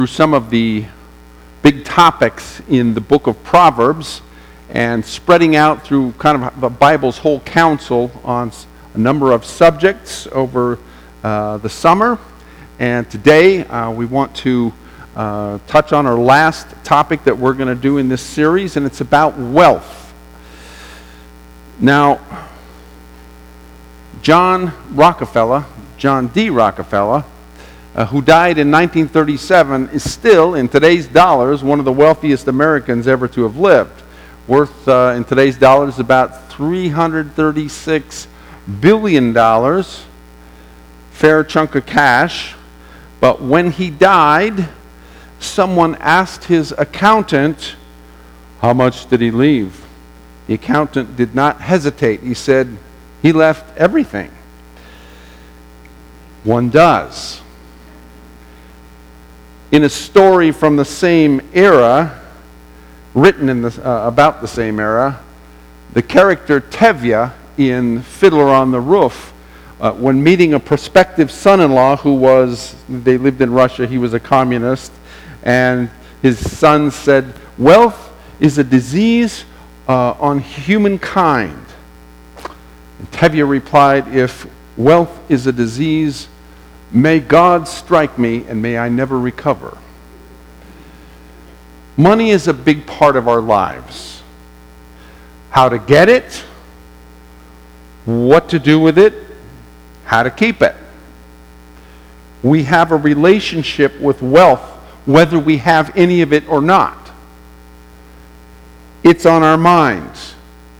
through some of the big topics in the book of Proverbs and spreading out through kind of the Bible's whole counsel on a number of subjects over the summer. And today we want to touch on our last topic that we're going to do in this series, and it's about wealth. Now, John D. Rockefeller, who died in 1937, is still, in today's dollars, one of the wealthiest Americans ever to have lived. Worth, in today's dollars, about $336 billion. Fair chunk of cash. But when he died, someone asked his accountant, how much did he leave? The accountant did not hesitate. He said, he left everything. One does. In a story from the same era, written in about the same era, the character Tevye in Fiddler on the Roof, when meeting a prospective son-in-law they lived in Russia, he was a communist, and his son said, wealth is a disease on humankind. And Tevye replied, if wealth is a disease, may God strike me and may I never recover. Money is a big part of our lives. How to get it, what to do with it, how to keep it. We have a relationship with wealth whether we have any of it or not. It's on our minds.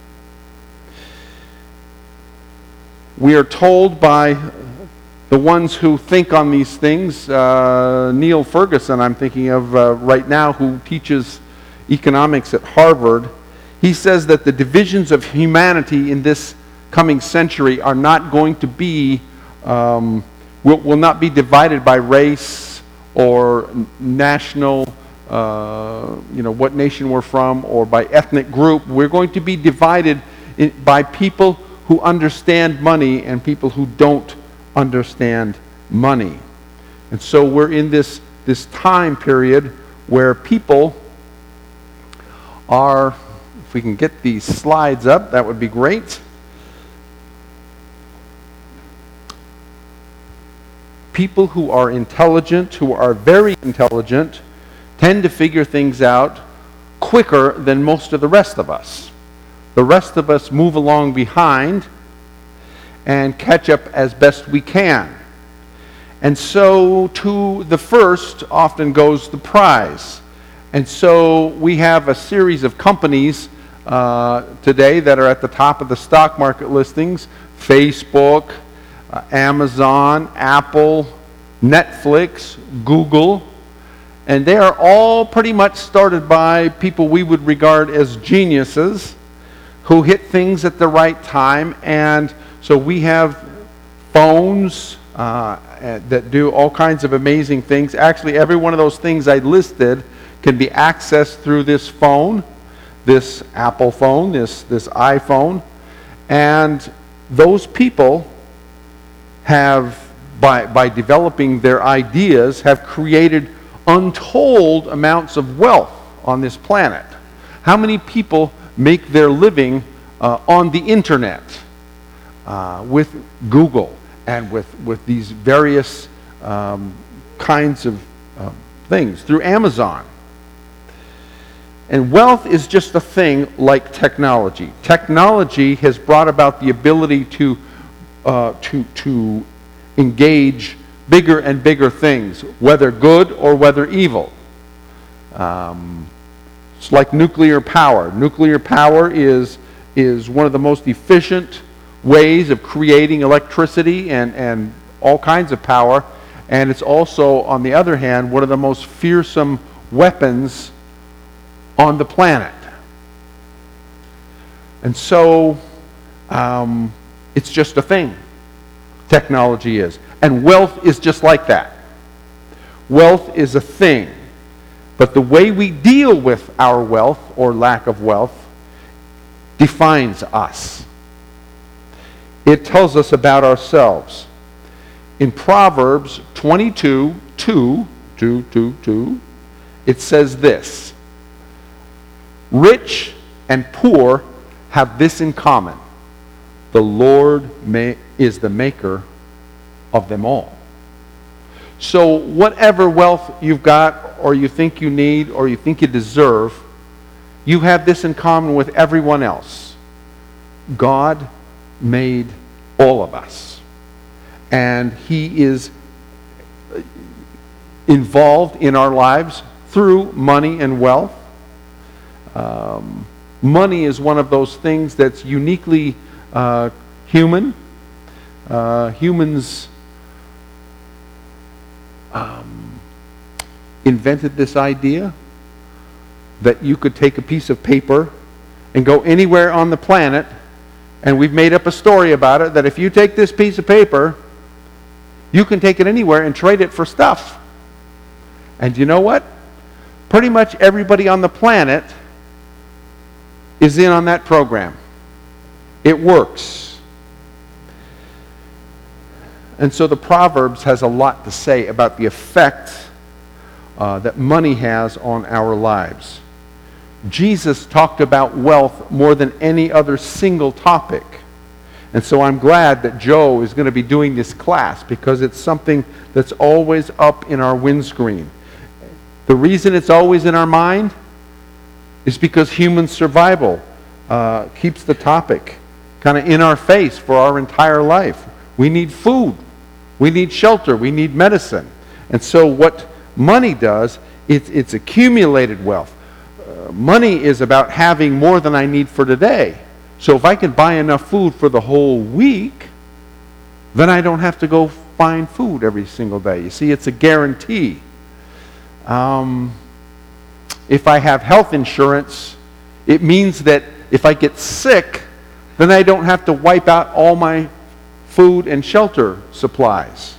We are told by the ones who think on these things, Neil Ferguson, I'm thinking of right now, who teaches economics at Harvard, he says that the divisions of humanity in this coming century are not going to be, will not be divided by race or national, what nation we're from, or by ethnic group. We're going to be divided by people who understand money and people who don't understand money. And so we're in this time period where people are, if we can get these slides up, that would be great. People who are intelligent, who are very intelligent, tend to figure things out quicker than most of the rest of us. The rest of us move along behind and catch up as best we can. And so to the first often goes the prize. And so we have a series of companies today that are at the top of the stock market listings: Facebook, Amazon, Apple, Netflix, Google. And they are all pretty much started by people we would regard as geniuses who hit things at the right time. And so we have phones that do all kinds of amazing things. Actually, every one of those things I listed can be accessed through this phone, this Apple phone, this iPhone. And those people have, by developing their ideas, have created untold amounts of wealth on this planet. How many people make their living on the internet? With Google and with these various kinds of things through Amazon. And wealth is just a thing like technology. Technology has brought about the ability to engage bigger and bigger things, whether good or whether evil. It's like nuclear power. Nuclear power is one of the most efficient ways of creating electricity and all kinds of power, and it's also, on the other hand, one of the most fearsome weapons on the planet. And so it's just a thing. Technology is. And wealth is just like that. Wealth is a thing. But the way we deal with our wealth or lack of wealth defines us. It tells us about ourselves. In Proverbs 22:2 2:2:2, it says this: rich and poor have this in common. The Lord is the maker of them all. So whatever wealth you've got, or you think you need, or you think you deserve, you have this in common with everyone else. God made all of us. And He is involved in our lives through money and wealth. Money is one of those things that's uniquely human. Humans invented this idea that you could take a piece of paper and go anywhere on the planet, and we've made up a story about it, that if you take this piece of paper, you can take it anywhere and trade it for stuff. And you know what? Pretty much everybody on the planet is in on that program. It works. And so the Proverbs has a lot to say about the effect that money has on our lives. Jesus talked about wealth more than any other single topic. And so I'm glad that Joe is going to be doing this class, because it's something that's always up in our windscreen. The reason it's always in our mind is because human survival keeps the topic kind of in our face for our entire life. We need food. We need shelter. We need medicine. And so what money does, it's accumulated wealth. Money is about having more than I need for today. So if I can buy enough food for the whole week, then I don't have to go find food every single day. You see, it's a guarantee. If I have health insurance, it means that if I get sick, then I don't have to wipe out all my food and shelter supplies.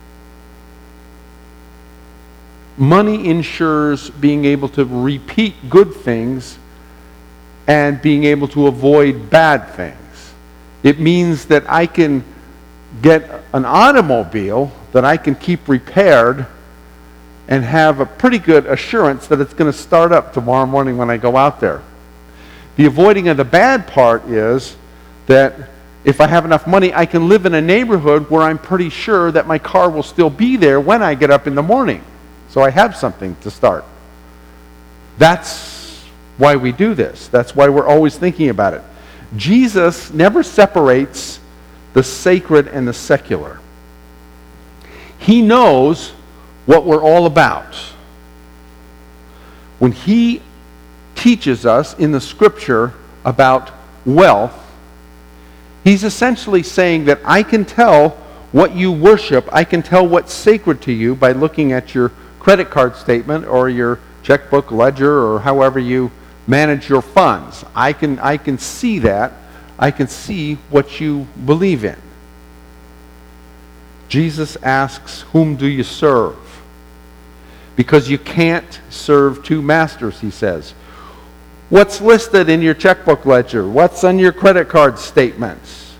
Money ensures being able to repeat good things and being able to avoid bad things. It means that I can get an automobile that I can keep repaired and have a pretty good assurance that it's going to start up tomorrow morning when I go out there. The avoiding of the bad part is that if I have enough money, I can live in a neighborhood where I'm pretty sure that my car will still be there when I get up in the morning. So I have something to start. That's why we do this. That's why we're always thinking about it. Jesus never separates the sacred and the secular. He knows what we're all about. When He teaches us in the Scripture about wealth, He's essentially saying that I can tell what you worship, I can tell what's sacred to you by looking at your credit card statement or your checkbook ledger or however you manage your funds. I can see that. I can see what you believe in. Jesus asks, whom do you serve? Because you can't serve two masters, He says. What's listed in your checkbook ledger? What's on your credit card statements?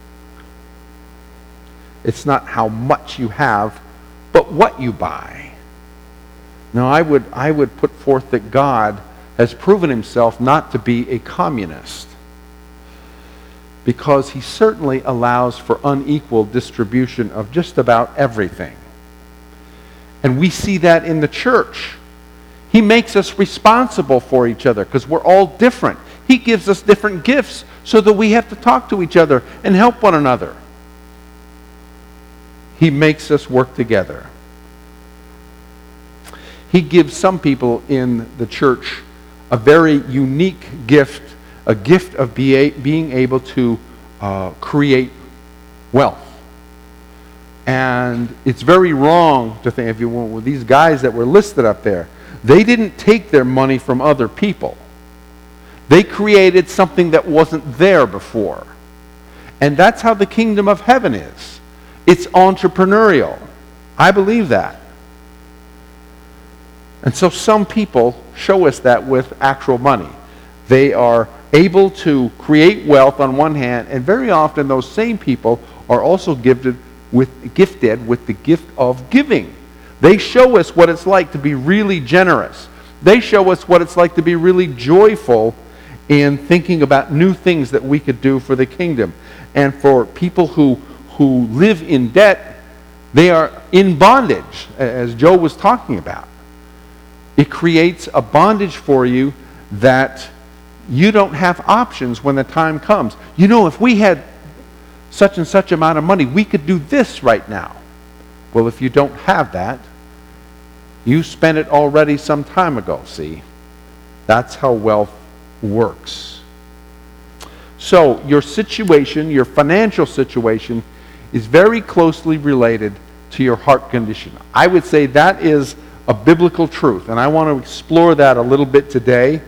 It's not how much you have, but what you buy. Now, I would put forth that God has proven Himself not to be a communist, because He certainly allows for unequal distribution of just about everything. And we see that in the church. He makes us responsible for each other because we're all different. He gives us different gifts so that we have to talk to each other and help one another. He makes us work together. He gives some people in the church a very unique gift, a gift of being able to create wealth. And it's very wrong to think, with these guys that were listed up there, they didn't take their money from other people. They created something that wasn't there before. And that's how the kingdom of heaven is. It's entrepreneurial. I believe that. And so some people show us that with actual money. They are able to create wealth on one hand, and very often those same people are also gifted with the gift of giving. They show us what it's like to be really generous. They show us what it's like to be really joyful in thinking about new things that we could do for the kingdom. And for people who live in debt, they are in bondage, as Joe was talking about. It creates a bondage for you that you don't have options when the time comes. You know, if we had such and such amount of money, we could do this right now. Well, if you don't have that, you spent it already some time ago, see? That's how wealth works. So, your situation, your financial situation, is very closely related to your heart condition. I would say that is a biblical truth, and I want to explore that a little bit today.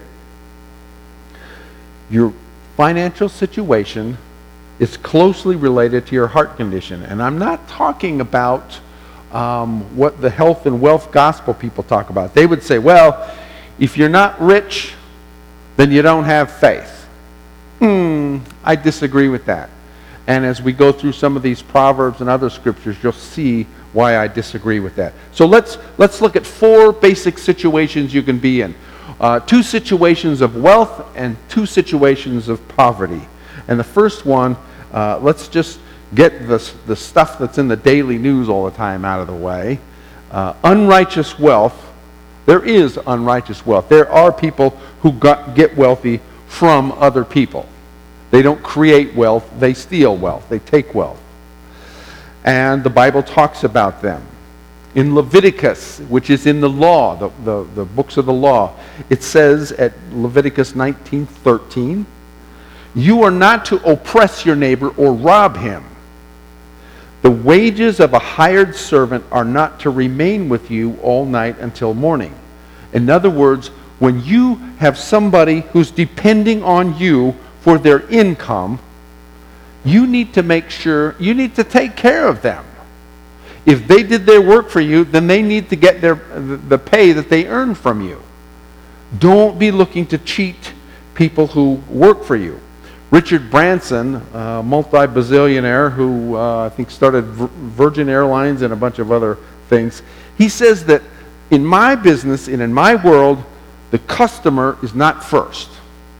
Your financial situation is closely related to your heart condition. And I'm not talking about what the health and wealth gospel people talk about. They would say, well, if you're not rich, then you don't have faith. I disagree with that. And as we go through some of these Proverbs and other scriptures, you'll see why I disagree with that. So let's look at 4 basic situations you can be in. 2 situations of wealth and 2 situations of poverty. And the first one, let's just get the stuff that's in the daily news all the time out of the way. Unrighteous wealth. There is unrighteous wealth. There are people who get wealthy from other people. They don't create wealth, they steal wealth, they take wealth. And the Bible talks about them. In Leviticus, which is in the law, the books of the law, it says at Leviticus 19:13, you are not to oppress your neighbor or rob him. The wages of a hired servant are not to remain with you all night until morning. In other words, when you have somebody who's depending on you for their income, you need to make sure, you need to take care of them. If they did their work for you, then they need to get the pay that they earn from you. Don't be looking to cheat people who work for you. Richard Branson, a multi-bazillionaire who I think started Virgin Airlines and a bunch of other things, he says that in my business and in my world, the customer is not first.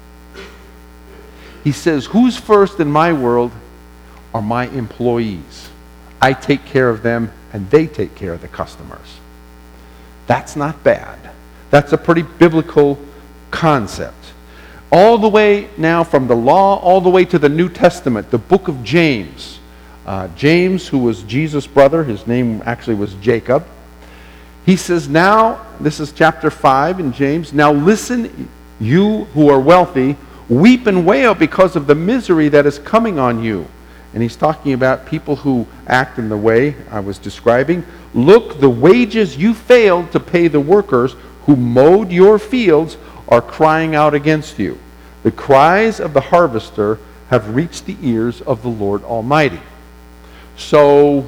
He says, who's first in my world are my employees. I take care of them and they take care of the customers. That's not bad. That's a pretty biblical concept. All the way now from the law all the way to the New Testament, the book of James. James, who was Jesus' brother, his name actually was Jacob. He says, now, this is chapter 5 in James, now listen, you who are wealthy, weep and wail because of the misery that is coming on you. And he's talking about people who act in the way I was describing. Look, the wages you failed to pay the workers who mowed your fields are crying out against you. The cries of the harvester have reached the ears of the Lord Almighty. So,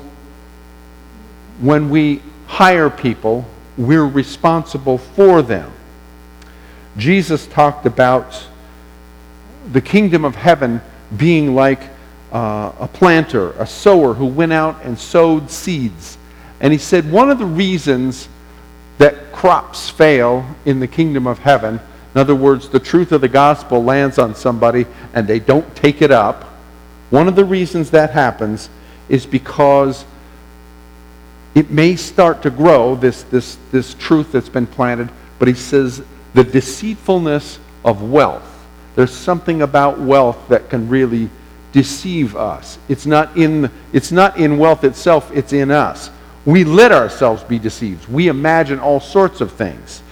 when we hire people, we're responsible for them. Jesus talked about the kingdom of heaven being like a planter, a sower who went out and sowed seeds. And he said one of the reasons that crops fail in the kingdom of heaven, in other words, the truth of the gospel lands on somebody and they don't take it up, one of the reasons that happens is because it may start to grow, this truth that's been planted, but he says the deceitfulness of wealth. There's something about wealth that can really deceive us. It's not in wealth itself, it's in us. We let ourselves be deceived. We imagine all sorts of things.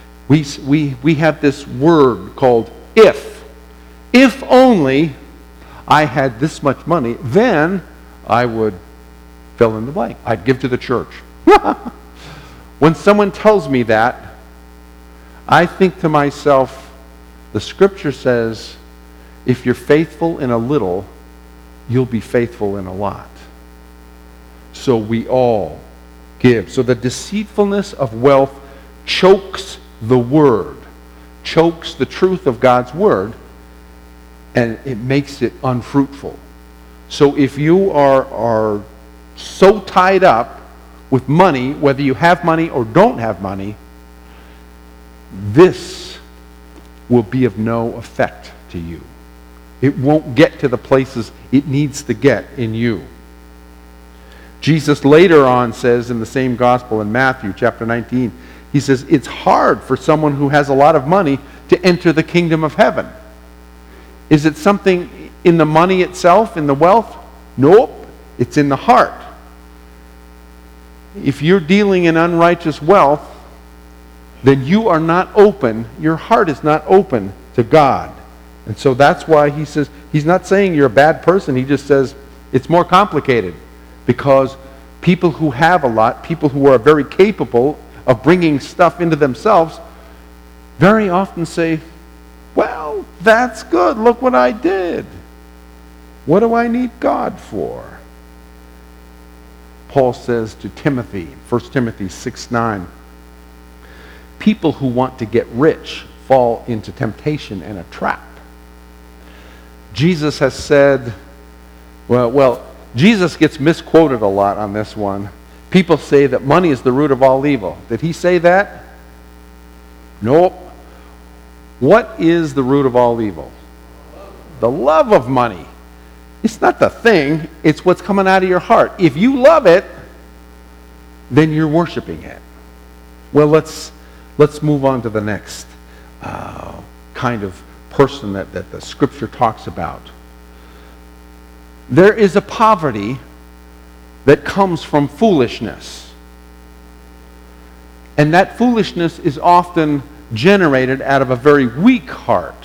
We have this word called if. If only I had this much money, then I would fill in the blank. I'd give to the church. When someone tells me that, I think to myself, the scripture says, if you're faithful in a little, you'll be faithful in a lot. So we all give. So the deceitfulness of wealth chokes the word, chokes the truth of God's word, and it makes it unfruitful. So if you are so tied up with money, whether you have money or don't have money, this will be of no effect to you. It won't get to the places it needs to get in you. Jesus later on says in the same gospel in Matthew chapter 19, he says, it's hard for someone who has a lot of money to enter the kingdom of heaven. Is it something in the money itself, in the wealth? Nope. It's in the heart. If you're dealing in unrighteous wealth, then you are not open, your heart is not open to God. And so that's why he says, he's not saying you're a bad person, he just says it's more complicated. Because people who have a lot, people who are very capable of bringing stuff into themselves, very often say, well, that's good, look what I did. What do I need God for? Paul says to Timothy, 1 Timothy 6:9, people who want to get rich fall into temptation and a trap. Jesus has said, Jesus gets misquoted a lot on this one. People say that money is the root of all evil. Did he say that? Nope. What is the root of all evil? The love of money. It's not the thing, it's what's coming out of your heart. If you love it, then you're worshiping it. Well, let's move on to the next kind of person that the scripture talks about. There is a poverty that comes from foolishness. And that foolishness is often generated out of a very weak heart.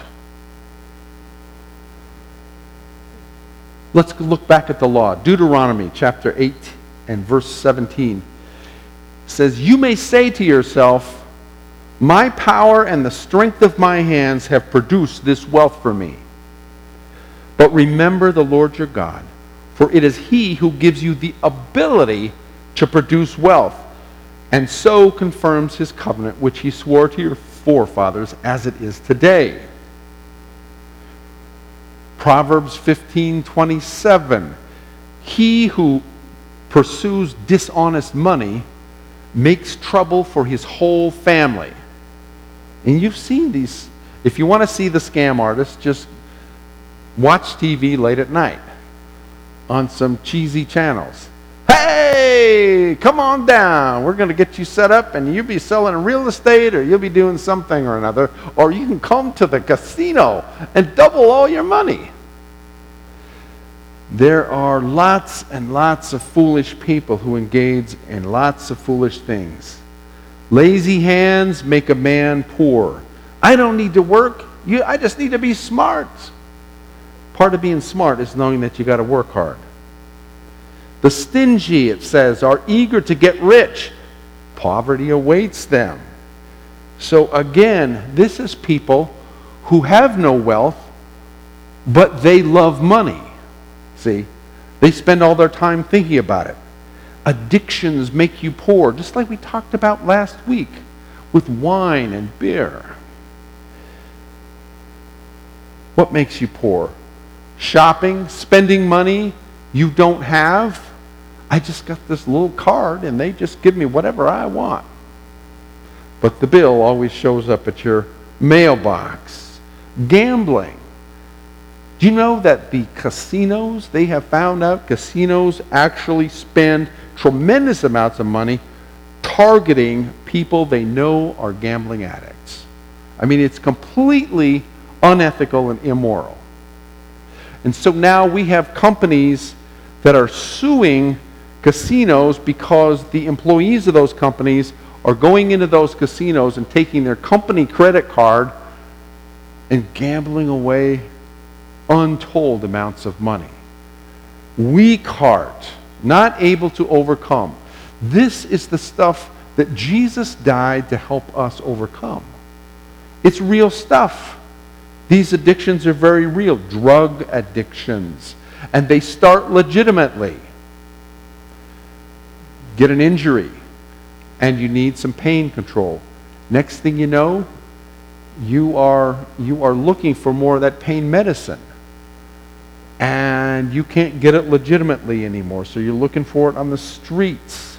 Let's look back at the law. Deuteronomy chapter 8 and verse 17 says, you may say to yourself, my power and the strength of my hands have produced this wealth for me. But remember the Lord your God, for it is he who gives you the ability to produce wealth, and so confirms his covenant which he swore to your forefathers as it is today. Proverbs 15:27, he who pursues dishonest money makes trouble for his whole family. And you've seen these. If you want to see the scam artists, just watch TV late at night on some cheesy channels. Hey, come on down. We're going to get you set up and you'll be selling real estate, or you'll be doing something or another. Or you can come to the casino and double all your money. There are lots and lots of foolish people who engage in lots of foolish things. Lazy hands make a man poor. I don't need to work. I just need to be smart. Part of being smart is knowing that you got to work hard. The stingy, it says, are eager to get rich. Poverty awaits them. So again, this is people who have no wealth, but they love money. See, they spend all their time thinking about it. Addictions make you poor, just like we talked about last week with wine and beer. What makes you poor? Shopping, spending money you don't have. I just got this little card and they just give me whatever I want. But the bill always shows up at your mailbox. Gambling. Do you know that the casinos, they have found out casinos actually spend tremendous amounts of money targeting people they know are gambling addicts? I mean, it's completely unethical and immoral. And so now we have companies that are suing casinos because the employees of those companies are going into those casinos and taking their company credit card and gambling away untold amounts of money. Weak heart, not able to overcome. This is the stuff that Jesus died to help us overcome. It's real stuff. These addictions are very real. Drug addictions. And they start legitimately. Get an injury and you need some pain control. Next thing you know, you are looking for more of that pain medicine. And you can't get it legitimately anymore, so you're looking for it on the streets.